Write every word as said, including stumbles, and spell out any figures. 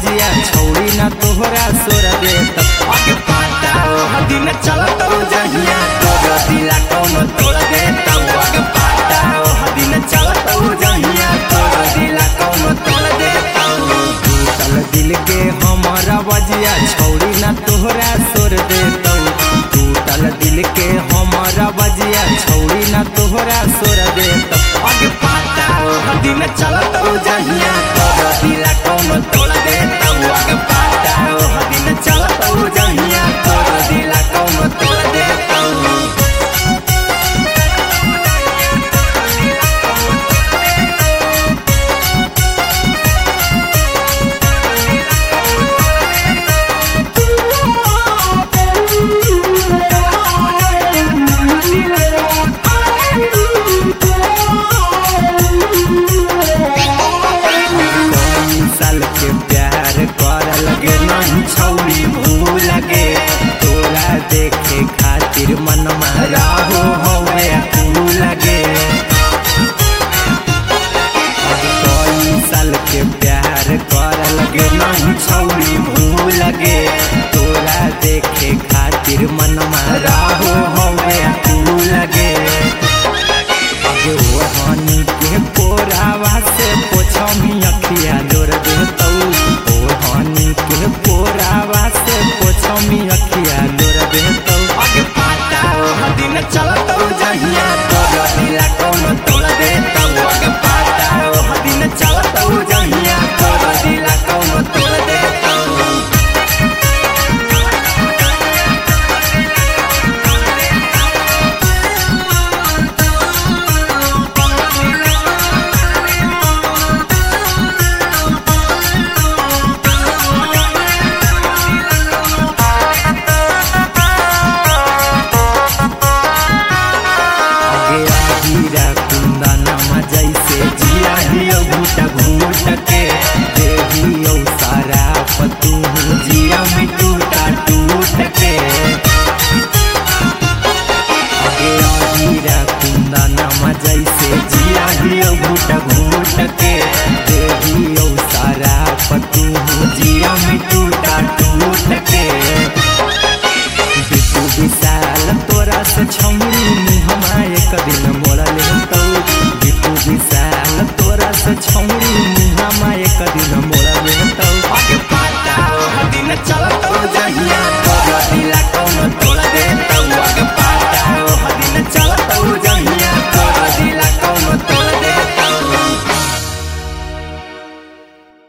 बजिया छौड़ी ना तोहरा सोर देत आगे पाता दिन चलत जहिया तोर दिला कौन तोड़ देत आगे पाता दिन चलत जहिया तोर दिला कौन तोड़ देत टूटल दिल के हमारा बजिया छौड़ी ना तोहरा सोर देत टूटल दिल के हमारा बजिया छौड़ी ना तोहरा सोर देत आगे पाता दिन चलत जहिया तोर दिला कौन तोड़ देत आगे पाता दिन चलत जहिया तोर दिला कौन तोड़ देत छौड़ी भूल लगे तोरा देखे खातिर मन मारा हो हवे तू लगे कई साल के प्यार कर लगे नहीं छौड़ी भूल लगे तोरा देखे खातिर मन मारा हो हवे तू लगे ओहनी के पोरावा से पोछमी अखिया जोर देतौ ओहनी के पोरावा से पोछमी अखिया जोर देतौ आगे पाता दिन चलत जहिया तोर दिला कौन तोड़ देतौ आगे पाता दिन चलत जहिया तोर दिला कौन तोड़ देतौ जैसे जिया हियो घूट घूट के देहियो सारा पतू जिया में टूटा टूट के आगे आजीरा कुंदा नामा जैसे जिया हियो घूट घूट के देहियो सारा पतू जिया में टूटा टूट के बिटू विशाल तोरा से छौड़ी हमारे एक दिन मोड़ ले तो विशाल तोरा से छौड़ी